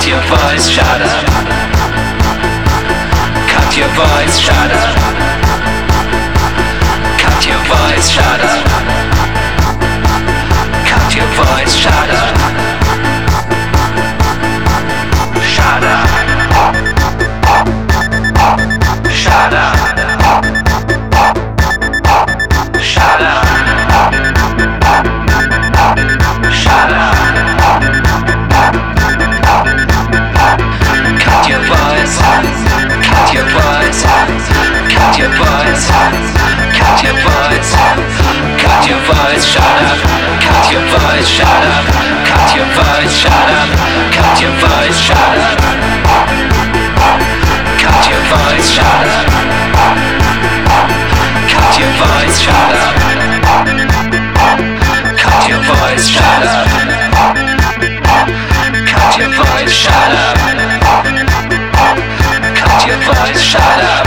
Cut your voice, shut up. Cut your voice, shut up. Cut your voice, shut up. Cut your voice, shut up. Shut up. Shut up. Shut up. Shut up. Cut your voice. Cut your voice. Cut your voice. Cut your voice. Cut your voice. Shut up. Cut your voice. Shut up. Cut your voice. Shut up. Cut your voice. Shut up. Cut your voice. Shut up. Cut your voice. Shut up. Cut your voice. Shut up. Cut your voice. Shut up. Cut your voice. Shut up.